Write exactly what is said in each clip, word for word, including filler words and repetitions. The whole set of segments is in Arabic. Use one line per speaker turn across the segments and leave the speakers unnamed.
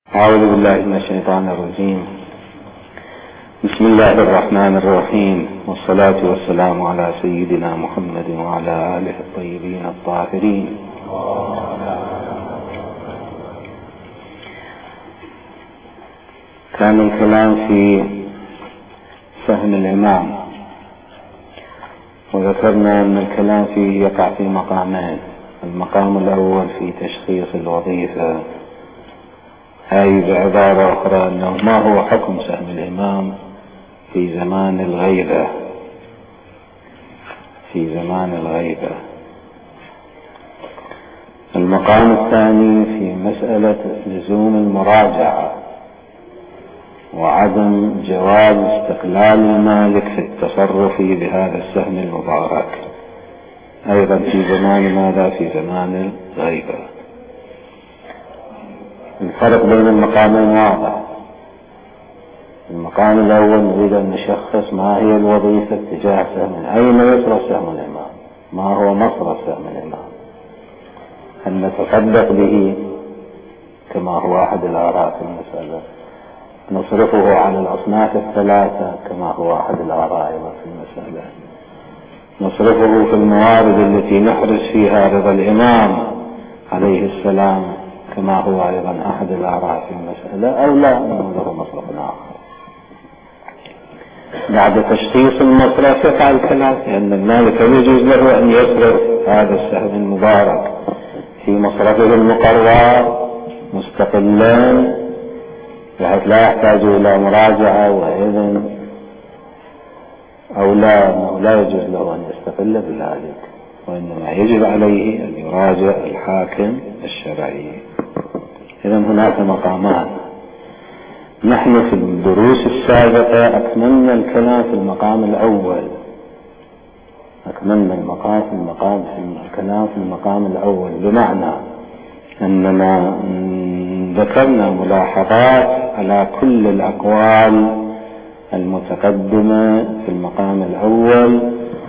أعوذ بالله من الشيطان الرجيم. بسم الله الرحمن الرحيم، والصلاة والسلام على سيدنا محمد وعلى آله الطيبين الطاهرين. كان الكلام في فهم الإمام، وذكرنا أن الكلام فيه يقع في مقامين. المقام الأول في تشخيص الوظيفة، أي بعبارة أخرى أنه ما هو حكم سهم الإمام في زمان الغيبة في زمان الغيبة المقام الثاني في مسألة لزوم المراجعة وعدم جواز استقلال المالك في التصرف بهذا السهم المبارك، أيضا في زمان ماذا؟ في زمان الغيبة. الفرق بين المقامين واضح. المقام الأول نريد أن نشخص ما هي الوظيفة تجاه سهم، أين يصرف سهم الإمام، ما هو مصرف سهم الإمام، هل نتصدق به كما هو أحد الآراء في المسألة، نصرفه على الأصناف الثلاثة كما هو أحد الآراء في المسألة، نصرفه في الموارد التي نحرز فيها رضا الإمام عليه السلام كما هو أيضا أحد الآراء في المسألة، أو لا له مصرف آخر. بعد تشخيص المصرف يقع الكلام، لأن المالك يجوز له أن يصرف هذا السهم المبارك في مصرفه المقرر مستقلا، بحيث لا يحتاج إلى مراجعة وإذن، أو لا أنه لا يجوز له أن يستقل بذلك، وإنما يجب عليه أن يراجع الحاكم الشرعي. إذا هناك مقامان. نحن في الدروس السابقة أكملنا الكلام في المقام الأول، أكملنا المقام في المقام في الكلام في المقام الأول، بمعنى أننا ذكرنا ملاحظات على كل الأقوال المتقدمة في المقام الأول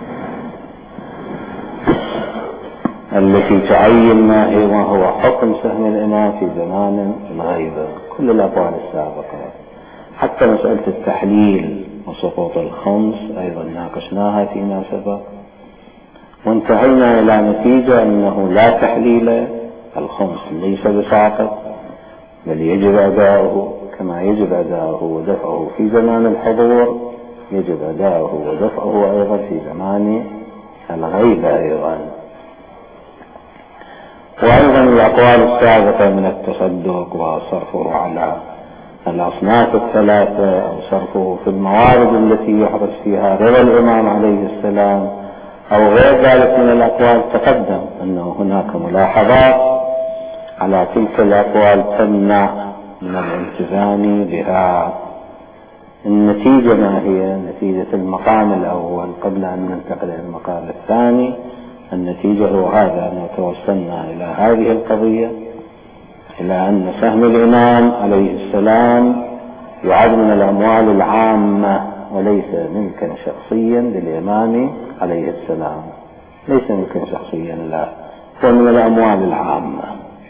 التي تعين ما هي ما هو حكم سهم الإمام في زمان الغيبة، كل الأقوال السابقة، حتى مسألة التحليل وسقوط الخمس أيضا ناقشناها فيما سبق، وانتهينا إلى نتيجة أنه لا تحليل الخمس، ليس بساقط، بل يجب أداؤه كما يجب أداؤه ودفعه في زمان الحضور، يجب أداؤه ودفعه أيضا في زمان الغيبة أيضا. وأيضا الأقوال السابقة من التصدق وصرفه على الأصناف الثلاثة أو صرفه في الموارد التي يحرص فيها رضا الإمام عليه السلام أو غير ذلك من الأقوال، تقدم أنه هناك ملاحظات على تلك الأقوال تمنع من الالتزام بها. النتيجة ما هي؟ نتيجة المقام الأول قبل أن ننتقل إلى المقام الثاني. النتيجة هو هذا، أن توصلنا إلى هذه القضية، إلى أن سهم الإمام عليه السلام يعد من الأموال العامة وليس ملكا شخصيا للإمام عليه السلام، ليس ملكا شخصيا، لا، هو من الأموال العامة.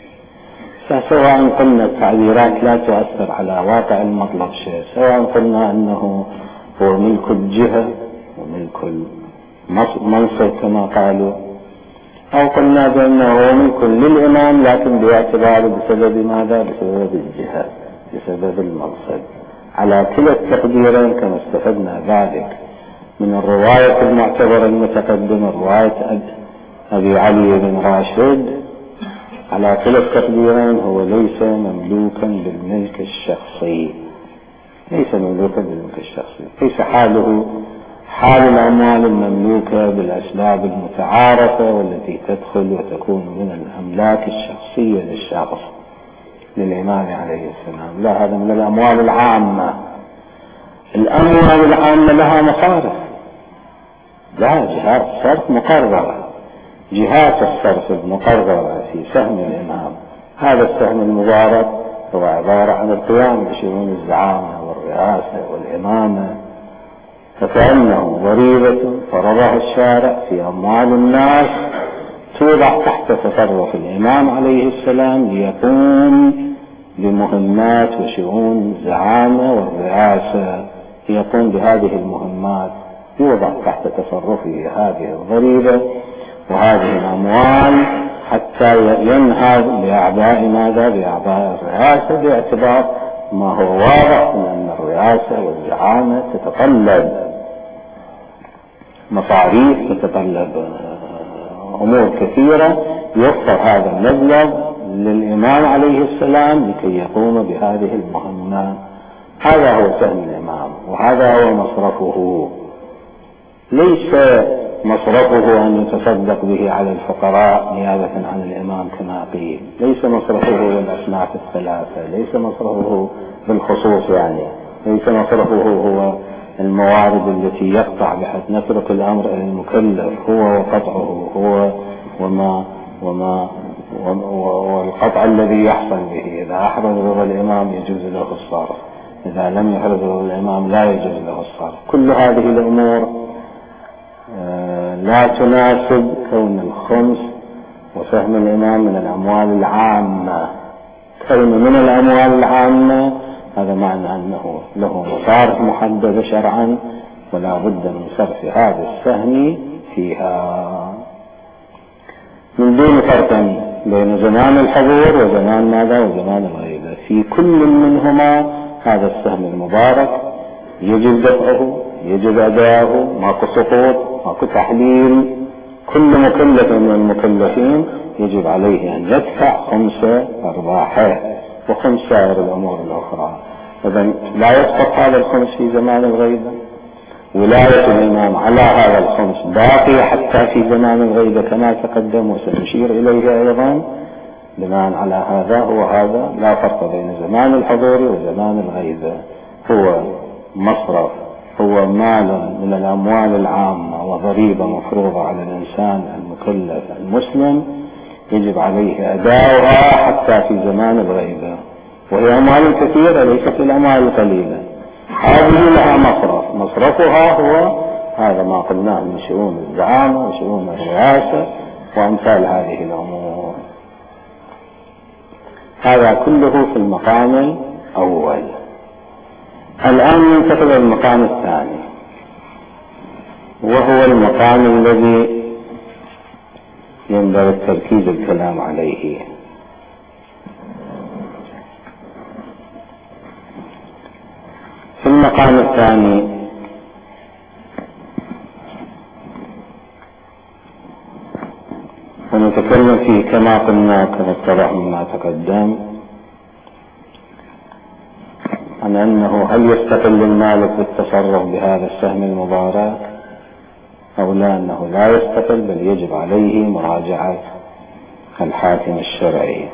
فسواء قلنا التعبيرات لا تؤثر على واقع المطلب شيء، سواء قلنا أنه هو ملك الجهة وملك المنصب كما قالوا، أو قلنا بأنه هو ملك للإمام لكن باعتباره بسبب ماذا؟ بسبب الجهة، بسبب المنصب. على كلا التقديرين كما استفدنا ذلك من الرواية المعتبرة المتقدمة، رواية أبي علي بن راشد، على كلا التقديرين هو ليس مملوكا بالملك الشخصي، ليس مملوكا بالملك الشخصي، ليس حاله حال الأموال المملوكة بالأسباب المتعارفة والتي تدخل وتكون من الأملاك الشخصية للشخص للإمام عليه السلام، لا، هذا من الأموال العامة. الأموال العامة لها مصارف، لها جهات صرف مقررة، جهات الصرف المقررة في سهم الإمام. هذا السهم المبارك هو عبارة عن القيام بشؤون الزعامة والرئاسة والإمامة، فكأنه ضريبة فرضها الشارع في أموال الناس توضع تحت تصرف الإمام عليه السلام ليقوم بمهمات وشؤون الزعامة والرئاسة يقوم بهذه المهمات، يوضع تحت تصرفه هذه الضريبة وهذه الأموال حتى ينهض بأعباء ماذا؟ بأعباء الرئاسة، باعتبار ما هو واضح من أن الرئاسة والزعامة تتطلب مصاريف، تتطلب أمور كثيرة، يوفر هذا المبلغ للإمام عليه السلام لكي يقوم بهذه المهمات. هذا هو سهم الإمام وهذا هو مصرفه. ليس مصرفه أن يتصدق به على الفقراء نيابة عن الإمام كما قيل، ليس مصرفه بالأصناف الثلاثة، ليس مصرفه بالخصوص، يعني ليس مصرفه هو الموارد التي يقطع بحيث نترك الأمر إلى المكلف هو وقطعه هو وما وما والقطع الذي يحصل به. إذا أحرز رضا الإمام يجوز له الصرف، إذا لم يحرز رضا الإمام لا يجوز له الصرف. كل هذه الأمور لا تناسب كون الخمس وسهم الإمام من الأموال العامة. كون من الأموال العامة هذا معنى أنه له مصارف محددة شرعا ولا بد من صرف هذا السهم فيها من دون فرق بين زمان الحضور وزمان ماذا؟ وزمان الغيبة. في كل منهما هذا السهم المبارك يجب دفعه، يجب أداؤه، ماكو سقوط، ماكو تحليل. كل مكلف من المكلفين يجب عليه أن يدفع خمس أرباحه وخمس سائر الأمور الأخرى. إذن لا يسقط هذا الخمس في زمان الغيبة. ولاية الإمام على هذا الخمس باقية حتى في زمان الغيبة كما تقدم وسنشير إليه أيضا. بناء على هذا هو هذا لا فرق بين زمان الحضور وزمان الغيبة. هو مصرف، هو مال من الأموال العامة وضريبة مفروضة على الإنسان المكلف المسلم يجب عليه أداؤها حتى في زمان الغيبة، وهي أموال كثيرة ليست الأموال القليلة. هذه لها مصرف، مصرفها هو هذا ما قلناه من شؤون الزعامة وشؤون الرئاسة وأمثال هذه الأمور. هذا كله في المقام الأول. الآن ننتقل إلى المقام الثاني، وهو المقام الذي ينبغي التركيز الكلام عليه. في المقام الثاني ونتكلم فيه كما قلنا كما اتضح مما تقدم عن أنه هل يستقل المالك بالتصرف بهذا السهم المبارك أو لا، أنه لا يستقل بل يجب عليه مراجعة الحاكم الشرعي.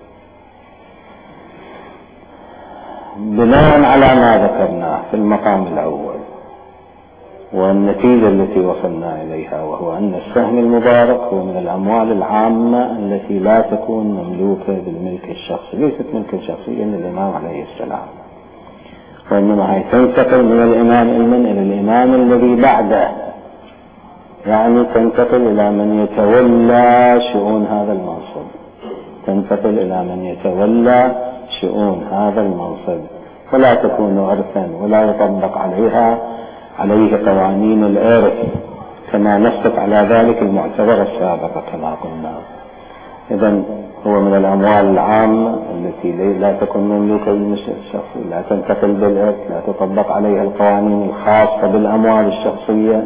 بناء على ما ذكرناه في المقام الأول والنتيجة التي وصلنا إليها، وهو أن السهم المبارك هو من الأموال العامة التي لا تكون مملوكة بالملك الشخصي، ليست ملكا شخصيا للإمام عليه السلام، وإنما هي تنتقل من الإمام المن إلى الإمام الذي بعده، يعني تنتقل إلى من يتولى شؤون هذا المنصب، تنتقل إلى من يتولى شؤون هذا المنصب، ولا تكون إرثا ولا يطبق عليها عليه قوانين الإرث كما نصت على ذلك المعتبر السابقة كما قلنا. إذن هو من الأموال العامة التي لا تكون مملوكة للشخص، لا تنتقل بالإرث، لا تطبق عليها القوانين الخاصة بالأموال الشخصية.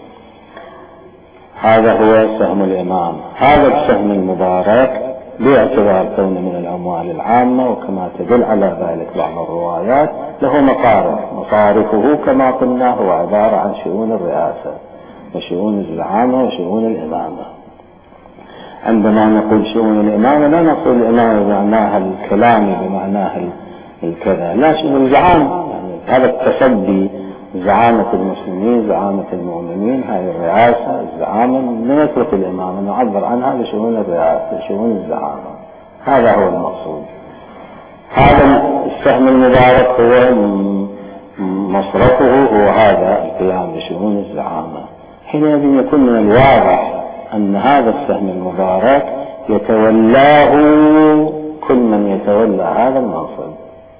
هذا هو سهم الإمام. هذا السهم المبارك باعتبار كونه من الأموال العامة، وكما تدل على ذلك بعض الروايات، له مصارف. مصارفه كما قلنا هو عبارة عن شؤون الرئاسة وشؤون الزعامة وشؤون الإمامة. عندما نقول شؤون الإمامة لا نقول الإمامة بمعناها الكلامي بمعناها الكذا، لا، شؤون الزعامة يعني هذا التصدي، زعامة المسلمين، زعامة المؤمنين، هذه الرئاسة الزعامة، نترك الإمامة نعبر عنها بشؤون الرئاسة شؤون الزعامة. هذا هو المقصود. هذا السهم المبارك هو مصرفه هو هذا القيام بشؤون الزعامة. حينئذ يكون من الواضح أن هذا السهم المبارك يتولاه كل من يتولى هذا المنصب،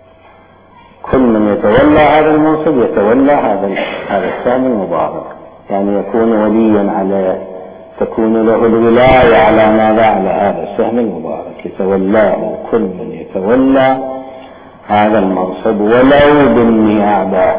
كل من يتولى هذا المنصب يتولى هذا هذا السهم المبارك، يعني يكون وليا عليه، تكون له الولاية على ماذا؟ على هذا السهم المبارك، يتولاه كل من يتولى هذا المنصب ولو بالنيابة،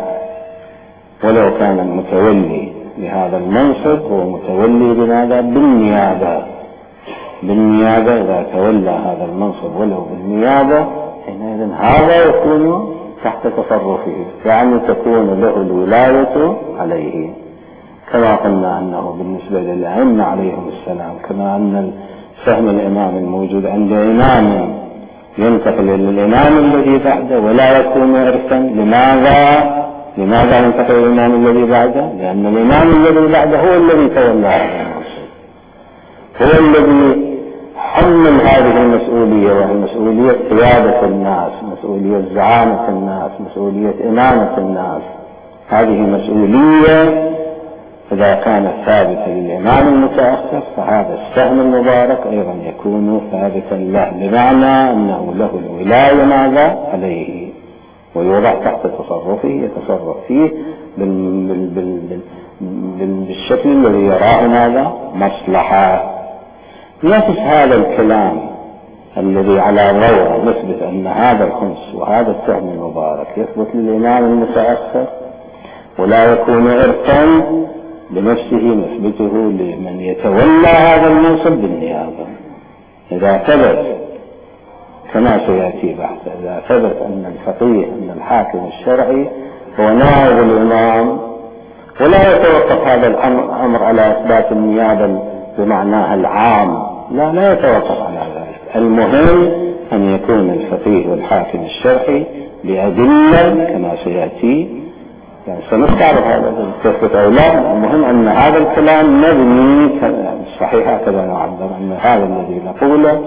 ولو كان المتولي لهذا المنصب هو متولي بماذا؟ بالنيابة، بالنيابة إذا تولى هذا المنصب ولو بالنيابة حينئذ هذا يكون تحت تصرفه، يعني تكون له الولاية عليه، كما قلنا أنه بالنسبة للأئمة عليهم السلام، كما أن سهم الإمام الموجود عند إمام ينتقل إلى الإمام الذي بعده ولا يكون إرثا. لماذا؟ لماذا ينتقل إلى الإمام الذي بعده؟ لأن الإمام الذي بعده هو الذي تولى هذا المنصب، هو الذي حمل هذه المسؤولية، وهي مسؤولية قيادة الناس، مسؤولية زعامة الناس، مسؤولية إمامة الناس. هذه مسؤولية إذا كانت ثابتة للإمام المتأخر فهذا السهم المبارك أيضا يكون ثابتا له، بمعنى أنه له الولاية ماذا؟ عليه، ويوضع تحت تصرفه، يتصرف فيه بال... بال... بال... بالشكل الذي يراه ماذا؟ مصلحة. نفس هذا الكلام الذي على ضوء نثبت أن هذا الخمس وهذا السهم المبارك يثبت للإمام المتأخر ولا يكون إرثا بنفسه، نثبته لمن يتولى هذا المنصب بالنيابة. إذا ثبت كما سيأتي بحث، إذا ثبت أن الفقيه أن الحاكم الشرعي هو نائب الإمام، ولا يتوقف هذا الأمر على إثبات النيابة بمعناها العام، لا لا يتوقف على ذلك، المهم أن يكون الفقيه والحاكم الشرعي بأدلة كما سيأتي، يعني سنستعرض هذا تثبت أو لا، المهم أن هذا الكلام مبني صحيح هكذا نعبر أن هذا الذي نقوله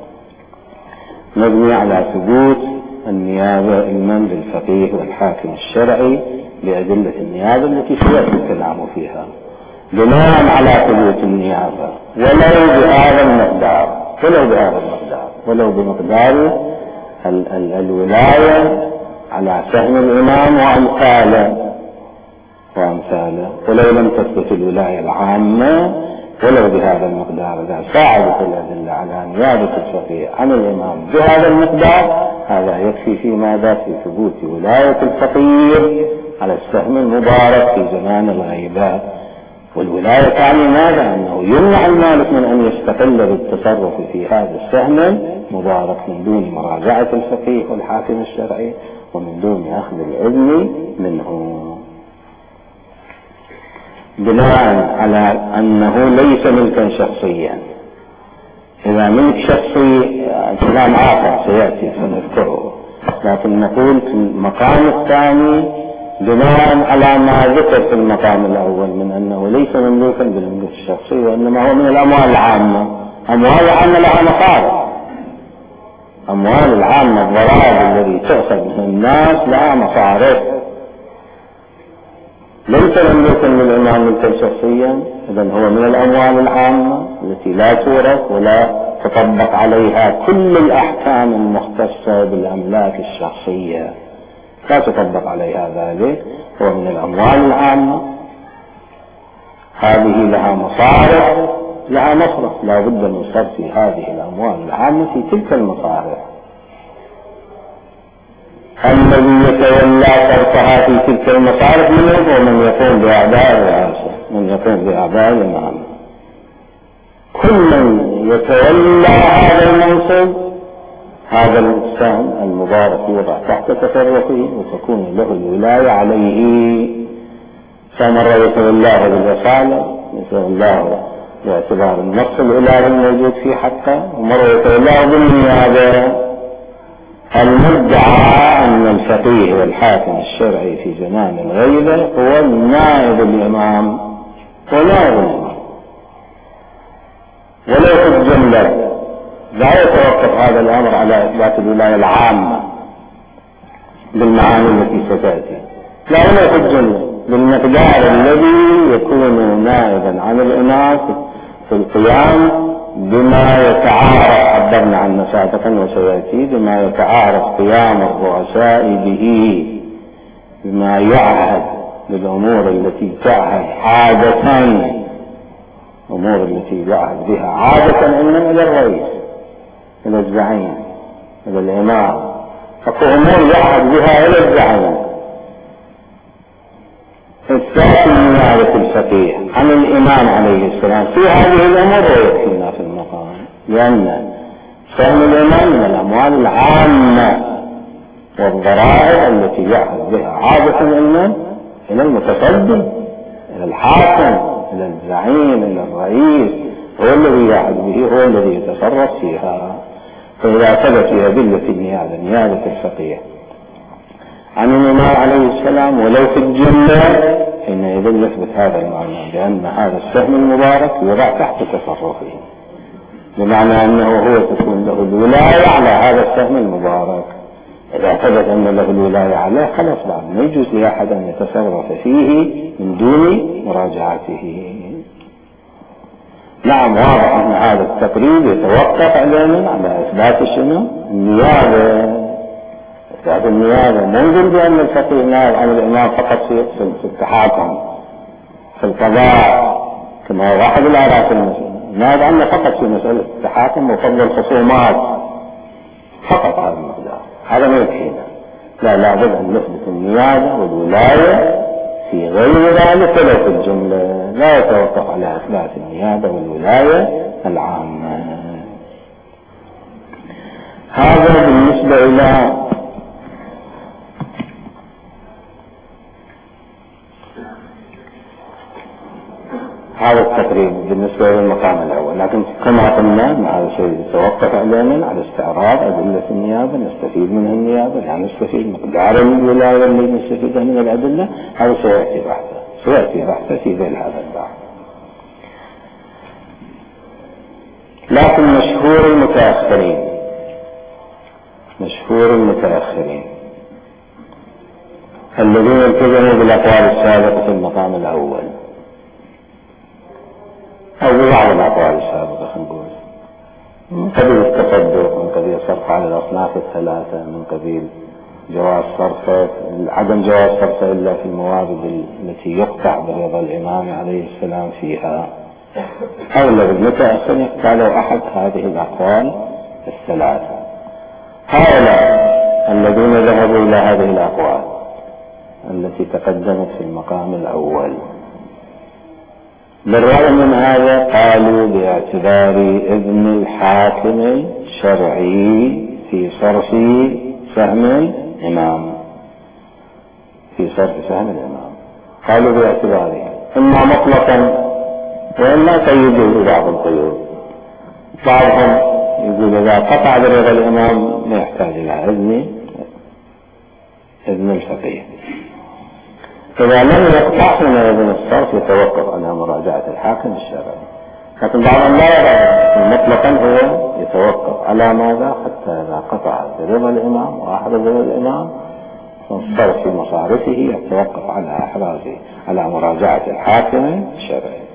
مبني على ثبوت النيابة المن للفقيه والحاكم الشرعي بأدلة النيابة التي سيأتي الكلام فيها، بناء على ثبوت النيابة ولو بهذا المقدار، ولو بهذا المقدار، ولو بمقدار ال ال الولاية على سهم الإمام وأمثاله وأمثاله، ولو لم تثبت الولاية العامة ولو بهذا المقدار، إذا ساعدت الأدلة على نيابة الفقيه عن الإمام بهذا المقدار هذا يكفي في ماذا؟ في ثبوت ولاية الفقيه على السهم المبارك في زمان الغيبة. والولاية تعني ماذا؟ أنه يمنع المالك من أن يستقل بالتصرف في هذا السهم المبارك من دون مراجعة الفقيه والحاكم الشرعي ومن دون أخذ الإذن منه، بناء على أنه ليس ملكا شخصيا. إذا ملك شخصي كلام آخر سيأتي سنذكره، لكن نقول في المقام الثاني بناء على ما ذكر في المقام الأول من أنه ليس مملوكا بالملك الشخصي، وإنما هو من الأموال العامة. أموال العامة لها مصارف، أموال العامة الضرائب التي تؤخذ من الناس لها مصارف، ليس مملوكا للإمام ملكا شخصيا، إذن هو من الأموال العامة التي لا تورث ولا تطبق عليها كل الأحكام المختصة بالأملاك الشخصية، لا تطبق عليها ذلك، هو من الأموال العامة، هذه لها مصارف لها مصرف، لا بد من صرف هذه الأموال العامة في تلك المصارف. الذي يتولى صرفها في تلك المصارف من هو من يقوم بأعداء الرئاسة، من يقوم بأعداء الإمام. كل من يتولى هذا المنصب هذا السهم المبارك يوضع تحت تصرفه وتكون له الولاية عليه، فمرة يتولاه بالوصالة، يتولاه باعتبار النص الإلهي الموجود في حقه، ومرة يتولاه بالنيابة. المدعى أن الفقيه والحاكم الشرعي في زمان الغيبة هو نائب الإمام ونائب الإمام، ولو في الجملة لا يتوقف هذا الأمر على إثبات الولاية العامة بالمعاني التي ستأتي، لا ولو في الجملة بالمقدار الذي يكون نائبا عن الإمام في القيام بما يتعارض، عبرنا عنه سابقا وسيأتي، بما يتعارض قيام الرؤساء به بما يعهد بالأمور التي تعهد عادة، أمور التي يعهد بها عادة إنما إلى الرئيس، إلى الزعيم، إلى الإمام، فكأمور يعهد بها إلى الزعيم. إثبات النيابة الفقيه عن الإمام عليه السلام في هذه الأمور ويكفينا في المقام، لأن فهم الإمام من الأموال العامة والضرائب التي يعهد بها عادة إلا إلى المتصدي، إلى الحاكم، إلى الزعيم، إلى الرئيس، هو الذي يعهد به، هو الذي يتصرف فيها. فإذا ثبت في أدلة النيابة نيابة الفقيه عن الإمام عليه السلام ولو في الجملة، حينئذ يثبت هذا المعنى، لأن هذا السهم المبارك يضع تحت تصرفه، بمعنى أنه هو تكون له الولاية على هذا السهم المبارك. إذا ثبت أن له الولاية عليه خلاص بعد ما يجوز لأحد أن يتصرف فيه من دون مراجعته. نعم، واضح أن هذا التقريب يتوقف علينا على إثبات شنو؟ النيابة. إثبات النيابة منظر بأن الفقيه نائب عن الإمام فقط في في التحاكم في القضاء، كما هو واحد الآراء في المسألة، نائب عنه فقط في مسألة التحاكم وفضل الخصومات فقط هذا المقدار، هذا ما يكفينا. لا، لابد أن نثبت النيابة والولاية في غير ذلك ولو في الجملة، لا يتوقف على إثبات النيابة والولاية العامة. هذا بالنسبة إلى هذا التقريب بالنسبة للمقام الأول. لكن كما قلنا أن هذا الشيء يتوقف علينا على استعراض أدلة النيابة، نستفيد منها النيابة، يعني نستفيد مقدار الولاية اللي نستفيدها من الأدلة، هذا سيأتي بحثه سيأتي بحثه في ذيل هذا البحث. لكن مشهور المتأخرين مشهور المتأخرين الذين التزموا بالأقوال السابقة في المقام الأول أو ببعض الأقوال السابقة، خلينا نقول من قبيل التصدق، من قبيل الصرف على الأصناف الثلاثة، من قبيل جواز صرف عدم جواز صرف إلا في الموارد التي يقطع برضا الإمام عليه السلام فيها. أغلب المتأخرين يقتالوا أحد هذه الأقوال الثلاثة. هؤلاء الذين ذهبوا إلى هذه الأقوال التي تقدمت في المقام الأول، بالرغم من هذا قالوا باعتبار إذن الحاكم الشرعي في صرف سهم الإمام في صرف سهم الإمام قالوا باعتباره إما مطلقا وإما قيدوا بعض القيود. بعضهم يقول إذا قطع برضا الإمام ما يحتاج إلى إذن إذن الفقيه، إذا لم يقطع من إذن الصرف يتوقف على مراجعة الحاكم الشرعي. لكن بعضهم لا يرى مطلقا، هو يتوقف على ماذا؟ حتى إذا قطع برضا الإمام وأحرز برضا الإمام فالصرف في مصارفه يتوقف على إحرازه على مراجعة الحاكم الشرعي.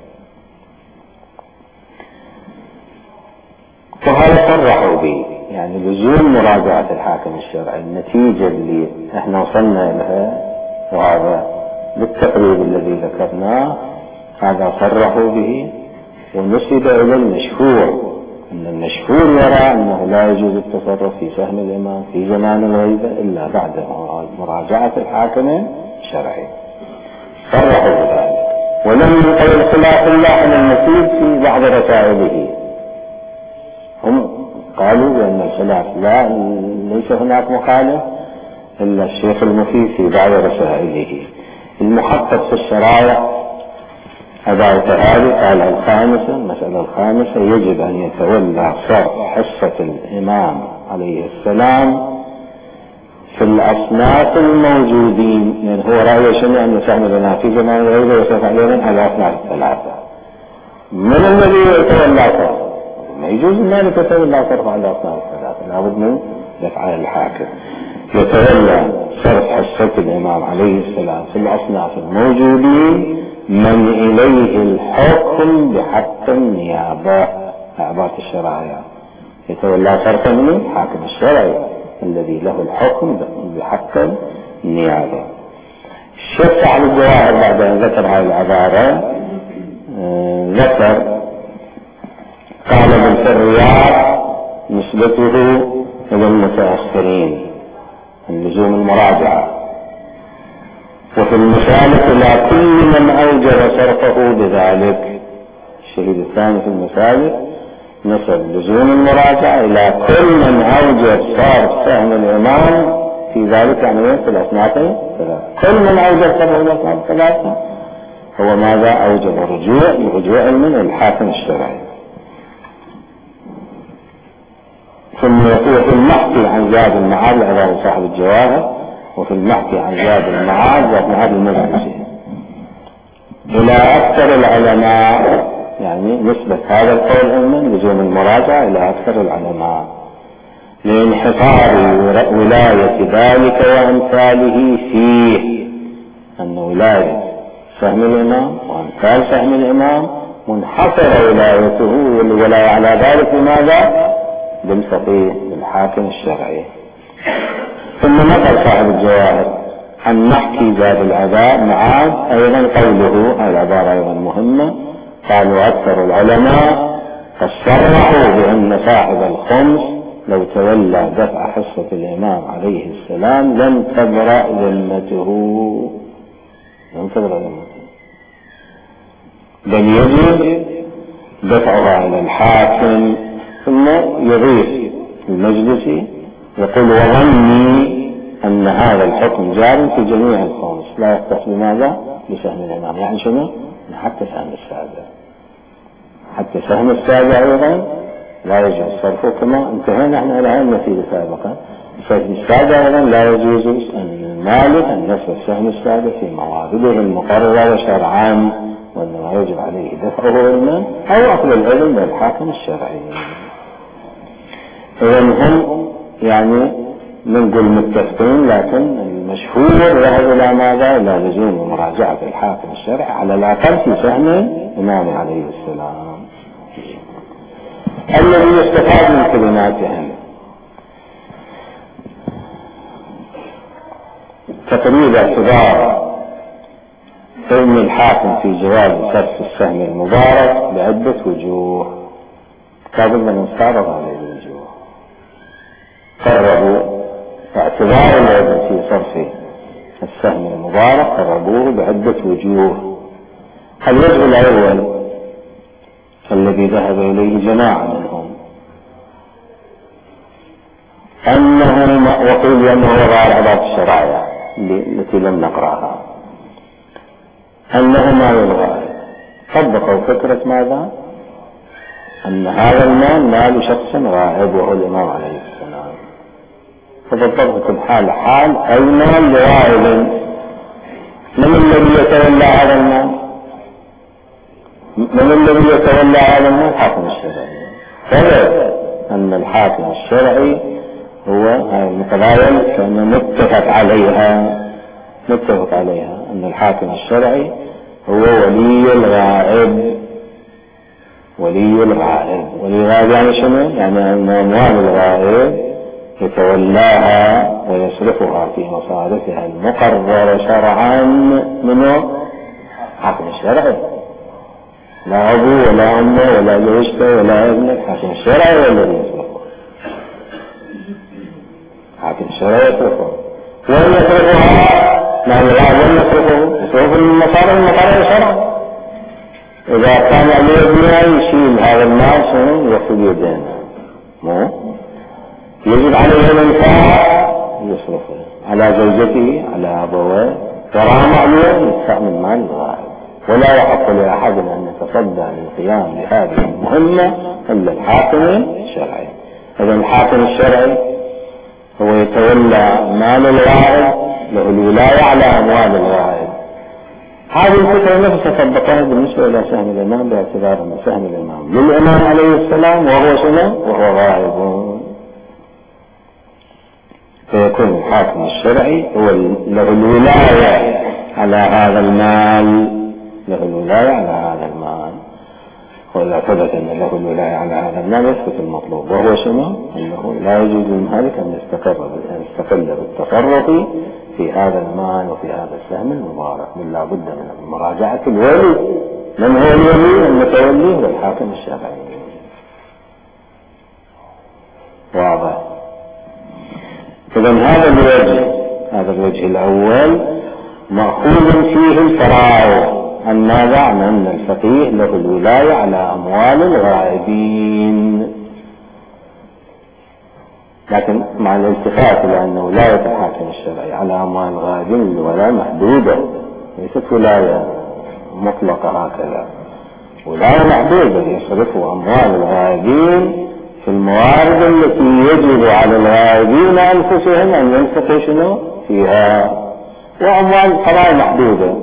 وهذا صرحوا به، يعني لزوم مراجعة الحاكم الشرعي. النتيجة اللي احنا وصلنا لها وهذا بالتقريب الذي ذكرناه، هذا صرحوا به ونسب إلى المشهور، أن المشهور يرى أنه لا يجوز التصرف في سهم الإمام في زمان الغيبة إلا بعد مراجعة الحاكم الشرعي. صرحوا بذلك، ولم ينقل الخلاف اللاحم المفيد في بعض رسائله. هم قالوا بأن الخلاف لا ليس هناك مخالف إلا الشيخ المفيد في بعض رسائله. المحقق في الشرائع أداة هذه قال الخامسة، المسألة الخامسة يجب أن يتولى صرف حصة الإمام عليه السلام في الأصناف الموجودين. يعني هو رأي شنو أن سهم لنا في زمان الغيبة يصرف علينا على أصناف الثلاثة. من الذي يتولى صرف؟ ما يجوز المال يتولى صرف على أصناف الثلاثة، لابد من يفعل الحاكم. يتولى صرف حصة الإمام عليه السلام في الأصناف الموجودين من إليه الحكم بحق النيابة أعباط الشرائع، يتولى صرفه من الحاكم الشرعي الذي له الحكم بحق النيابة. الشيخ صاحب الجواهر بعد أن ذكر هذه العبارة ذكر قال بالفريات نسبته إلى المتأخرين اللزوم المراجعة، وفي المسالك إلى كل من أوجب صرفه بذلك. الشهيد الثاني في المسالك نسب لزوم المراجعة إلى كل من أوجب صرف سهم الإمام في ذلك، يعني في الأصناف الثلاثة. كل من أوجب صرف الأصناف الثلاثة هو ماذا؟ أوجب رجوع رجوع من الحاكم الشرعي. ثم يقول في المحكي عن زاد المعاد على صاحب الجواهر، وفي المحكي عن زاد المعاد وفي هذا المجلس إلى أكثر العلماء، يعني نسبة هذا القول من لزوم المراجعة إلى أكثر العلماء لانحصار ولاية ذلك وأمثاله فيه، أن ولاية سهم الإمام وأمثال سهم الإمام منحصر ولايته والولاية على ذلك بماذا؟ بالفقيه بالحاكم الشرعي. ثم نقل صاحب الجواهر عن نحكي زاد العذاب معاد أيضا قوله، هذه العبارة أيضا مهمة، قالوا أكثر العلماء قد صرحوا بأن صاحب الخمس لو تولى دفع حصة الإمام عليه السلام لم تبرأ ذمته، لم تبرأ ذمته، بل يجب دفعها إلى الحاكم. ثم يضيف المجلسي يقول وظني أن هذا الحكم جار في جميع الخمس لا يختص بماذا؟ بسهم الإمام. يعني شنو؟ حتى سهم السابع، حتى سهم السابع أيضا لا يجوز صرفه، كما انتهينا احنا إلى هذه النتيجة سابقا. سهم السابع أيضا لا يجوز المالك أن يصرف سهم السابع في موارده المقررة شرعا، وإنما يجب عليه دفعه علما أو أخذ العلم بالحاكم الشرعي. إذن هم يعني نقول متفقين، لكن المشهور ذهب إلى ماذا؟ إلى لزوم مراجعة الحاكم الشرعي على الأقل في فهم الإمام عليه السلام. الذي يستفاد من كلماتهم تقريب اعتبار علم الحاكم في جواز صرف السهم المبارك بعدة وجوه قبل من استعرض عليه الوجوه. قربوا اعتبار العلم في صرف السهم المبارك قربوه بعدة وجوه. الوجه الأول الذي ذهب إليه جماعة منهم أنه وقيل أنه غير عبارة الشرائع التي لم نقرأها، أنه مال الغائب. طبقوا فكرة ماذا؟ أن هذا المال مال شخص غائب وهو الإمام عليه السلام، فبالضبط الحال حال أي مال لغائب. من الذي يتولى هذا المال؟ من الذي يتولى هذا المال؟ الحاكم الشرعي. فلا أن الحاكم الشرعي هو هذه القضايا كان متفق عليها متفق عليها أن الحاكم الشرعي هو ولي الغائب. ولي الغائب ولي الغائب يعني شنو؟ يعني أن أموال الغائب يتولاها ويصرفها في مصارفها المقررة شرعا منه الحاكم الشرعي، لا أبوه ولا أمه ولا زوجته ولا ابنه، الحاكم الشرعي هو الذي يصرفه. الحاكم الشرعي يصرفه. وين يصرفها؟ مع الغائب وين يصرفه؟ يصرفه من مصارف المقررة شرعا. إذا كان عليه ابنه يشيل هذا المال شنو؟ يأخذ يدين، مو يجب عليه الإنفاق يصرفه على زوجته على أبويه، وراء معلوم يدفع من مال الغائب. ولا يحق لأحد أن يتصدى للقيام بهذه المهمة إلا الحاكم الشرعي. إذا الحاكم الشرعي هو يتولى مال الغائب، له الولاية على أموال الغائب. هذه الفكرة نفسها طبقها بالنسبة إلى سهم الإمام باعتبار أن سهم الإمام للإمام عليه السلام وهو شنو؟ وهو غائب. فيكون الحاكم الشرعي هو له الولاية على هذا المال، له الولاية على هذا المال. وإذا ثبت أن له الولاية على هذا المال يثبت المطلوب، وهو شنو؟ أنه لا يجوز للمالك أن يستقل بالتصرف في هذا المال وفي هذا السهم المبارك، بل لا بد من مراجعة الولي. من هو الولي؟ المتولي هو الحاكم الشرعي. واضح؟ إذن هذا الوجه هذا الوجه الأول مأخوذ فيه الفرائض. عن ماذا؟ عن أن الفقيه له الولاية على أموال الغائبين، لكن مع الالتفات إلى أن ولاية الحاكم الشرعي على أموال الغائبين الولاية محدودة، ليست ولاية مطلقة هكذا، ولاية محدودة يصرف أموال الغائبين في الموارد التي يجب على الغائبين أنفسهم أن ينفقوا شنو فيها، وأموال قضاء محدودة.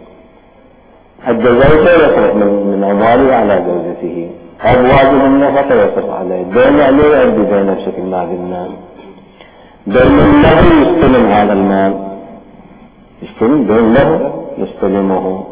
الزوجة يصرف من أمواله على زوجته، أو واجب النفقة يصرف عليه، دين عليه يؤدي دينه بشكل ما قلنا، دين له يستلم هذا المال، يستلم دين له يستلمه.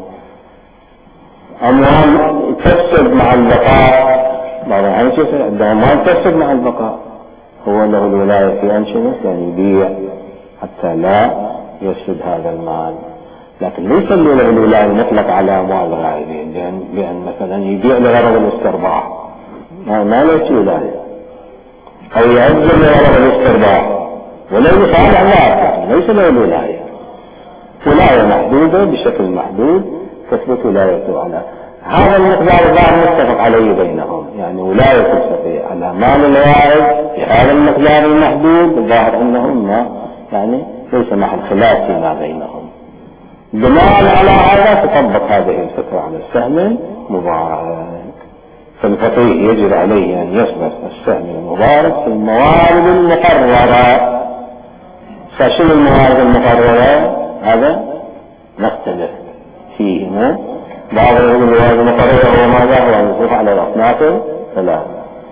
أموال تفسد مع البقاء، بعض الأنشطة عندها أموال تفسد مع البقاء، هو له الولاية في أنشطة يعني يبيع حتى لا يفسد هذا المال، لكن ليس له الولاية المطلق على أموال الغائبين، بأن, بأن مثلا يبيع لغرض الاسترباح، ما, ما ليس ولاية، أو يعزل لغرض الاسترباح ولو يفعل أموال، ليس له الولاية. ولاية محدودة بشكل محدود تثبت ولايته على هذا المقدار الظاهر متفق عليه بينهم، يعني ولاية الفقيه على مال الغائب في هذا المقدار المحدود الظاهر أنهم ما يعني ليس محل خلاف فيما بينهم. بناء على هذا تطبق هذه الفكرة على السهم المبارك، فالفقيه يجب عليه أن يصرف السهم المبارك في الموارد المقررة. فشنو الموارد المقررة؟ هذا نختلف فيه. بعض الموارد المقررة هو ماذا؟ هو أن يصرف على الأصناف ثلاثة.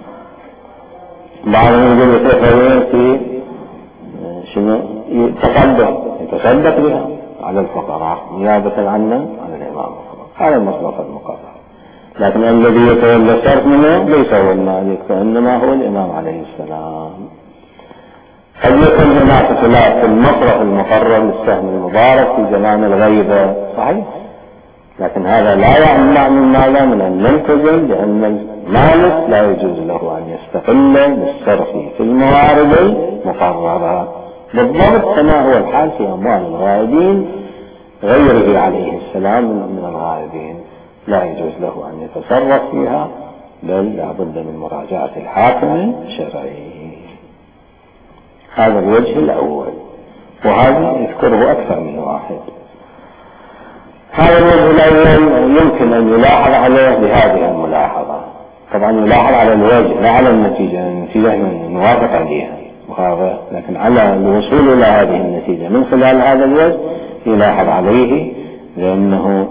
بعضهم يقول يصرف في شنو؟ يتصدق يتصدق بها على الفقراء نيابة عنا على الإمام، هذا المصرف المقرر. لكن الذي يتولى الصرف منه ليس هو المالك، فإنما هو الإمام عليه السلام. قد يكون هناك خلاف في المصرف المقرر للسهم المبارك في زمان الغيبة، صحيح، لكن هذا لا يمنع من ماذا؟ من أن نلتزم بأن المالك لا يجوز له أن يستقل بالصرف في الموارد المقررة بالضبط كما هو الحال في أموال الغائبين غيره عليه السلام من الغائبين، لا يجوز له أن يتصرف فيها، بل لا بد من مراجعة الحاكم الشرعي. هذا الوجه الأول، وهذا يذكره أكثر من واحد. هذا الوجه الأول يمكن أن يلاحظ عليه بهذه الملاحظة، طبعا يلاحظ على الوجه لا على النتيجة، النتيجة نوافق عليها وهذا، لكن على الوصول إلى هذه النتيجة من خلال هذا الوجه يلاحظ عليه، لأنه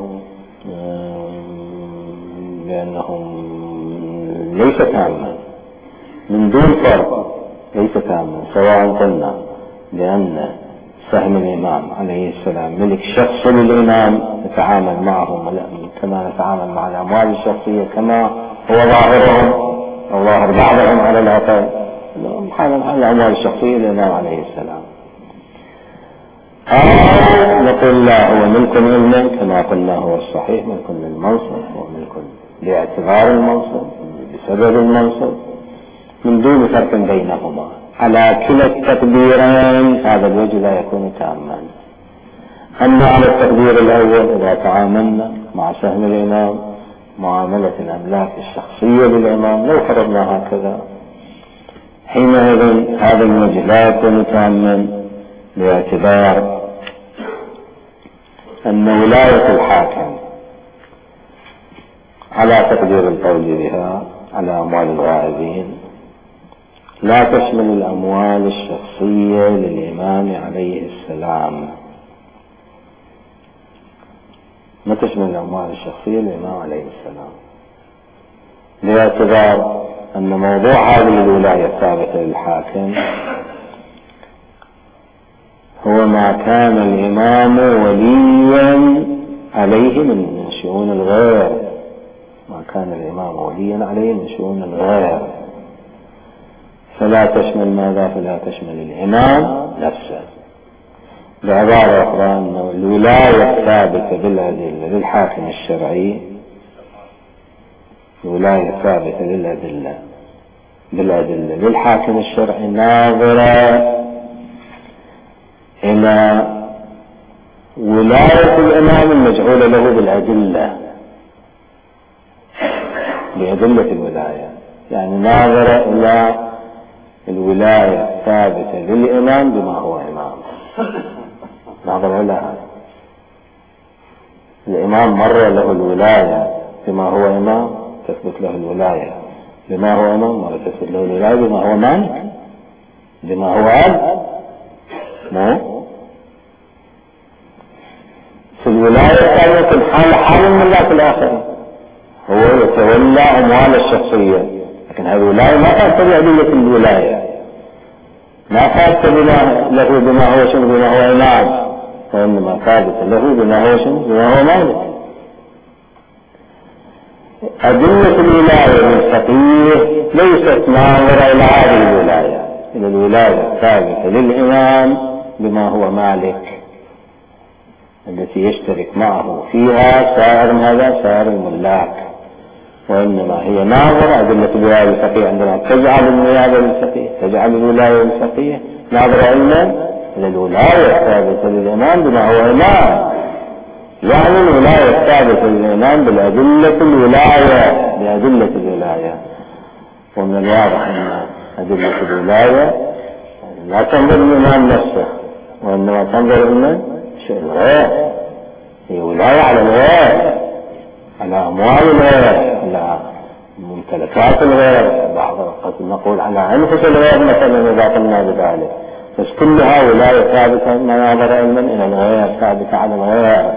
لأنه ليس تاما من دون فرق، ليس تاما، سواء قلنا بأن سهم الإمام عليه السلام ملك شخص للإمام نتعامل معه كما نتعامل مع الأموال الشخصية كما هو ظاهرهم أو ظاهر بعضهم على الأقل، حال الأموال الشخصية للإمام عليه السلام. أو نقول لا، هو ملك للمن كما قلنا هو الصحيح، ملك للمنصب وملك باعتبار المنصب بسبب المنصب من دون فرق بينهما على كلا التقديرين. هذا الوجه لا يكون تاما. أما على التقدير الأول إذا تعاملنا مع سهم الإمام معاملة الأملاك الشخصية للإمام لو فرضنا هكذا، حينئذ هذا الوجه لا يكون تاما، باعتبار أن ولاية الحاكم على تقدير القول بها على أموال الغائبين لا تشمل الأموال الشخصية للإمام عليه السلام، ما تشمل الأموال الشخصية للإمام عليه السلام، باعتبار أن موضوع هذه الولاية الثابتة للحاكم هو ما كان الإمام وليا عليه من شؤون الغير، ما كان الإمام وليا عليه من شؤون الغير، فلا تشمل ماذا؟ فلا تشمل الإمام نفسه. بعبارة أخرى أن الولاية الثابتة بالأدلة للحاكم الشرعي، الولاية الثابتة للأدلة بالأدلة للحاكم الشرعي ناظرة إلى ولاية الإمام المجعولة له بالأدلة، بأدلة الولاية، يعني ناظرة إلى الولاية الثابتة للإمام بما هو إمام، ناظرة إلى هذا. الإمام مرة له الولاية بما هو إمام، تثبت له الولاية بما هو إمام، مرة تثبت له الولاية بما هو مالك، بما هو أب، مو في الولاية الثانية في الحال حال من الله في الآخرة، هو يتولى أموال الشخصية، لكن هذه الولاية ما كانت بأدلة الولاية، ما كانت له بما هو شنو بما هو إمام، وإنما ثابت له بما هو شنو بما هو مالك. أدلة الولاية للفقيه ليست ناظرة إلى هذه الولاية، إلى الولاية الثابتة للإمام بما هو مالك التي يشترك معه فيها سائر ماذا؟ سائر الملاك، وإنما هي ناظرة أدلة الولاية للفقيه عندنا تجعل النيابة للفقيه، تجعل الولاية للفقيه ناظرة إلى الولاية الثابتة للإمام بما هو إمام، يعني الولاية الثابتة للإمام بالأدلة الولاية، بأدلة الولاية. ومن الواضح أن أدلة الولاية لا تنظر الإمام نفسه، وإنما تنظر إلى شيء الغير، هي ولاية على الغير، على أموال الغير، على ممتلكات الغير، بعض قد نقول على أنفس الغير مثلا إذا قلنا بذلك، بس كلها ولاية ثابتة ناظرة إلى الغير، ثابتة على الغير.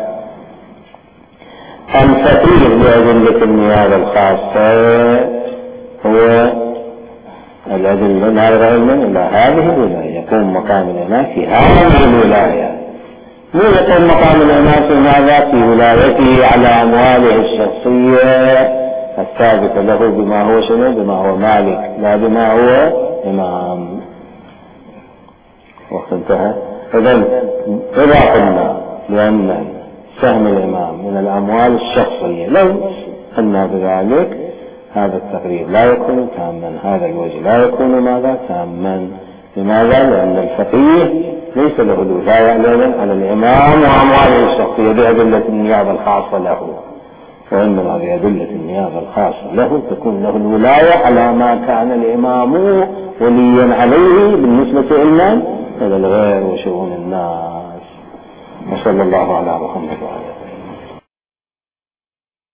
الفقيه بأدلة النيابة الخاصة هو الأدلة ناظرة إلى هذه الولاية، يقوم مقام الإمام في هذه الولاية، مو يقوم مقام الإمام في ماذا؟ في ولايته على أمواله الشخصية الثابتة له بما هو شنو؟ بما هو مالك، لا بما هو إمام. وقت انتهى. إذن إذا قلنا بأن سهم الإمام من الأموال الشخصية لو قلنا بذلك هذا التقريب لا يكون تاما، هذا الوجه لا يكون ماذا؟ تاما. لماذا؟ لأن الفقيه ليس له الولاية على الإمام وأمواله الشخصية بأدلة النيابة الخاصة له، وإنما بأدلة النيابة الخاصة له تكون له الولاية على ما كان الإمام وليا عليه بالنسبة إلى إلى الغير وشؤون الناس. وصلى الله على محمد.